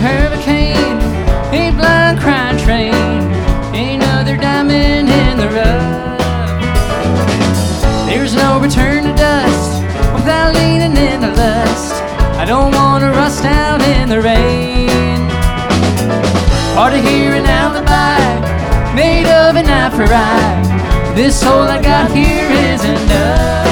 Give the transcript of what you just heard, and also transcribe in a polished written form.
hurricane, a blind crying train, another diamond in the rough. There's no return to dust without leaning in the lust. I don't want to rust out in the rain. Hard to hear an alibi made of an eye for eye. This hole I got here is enough.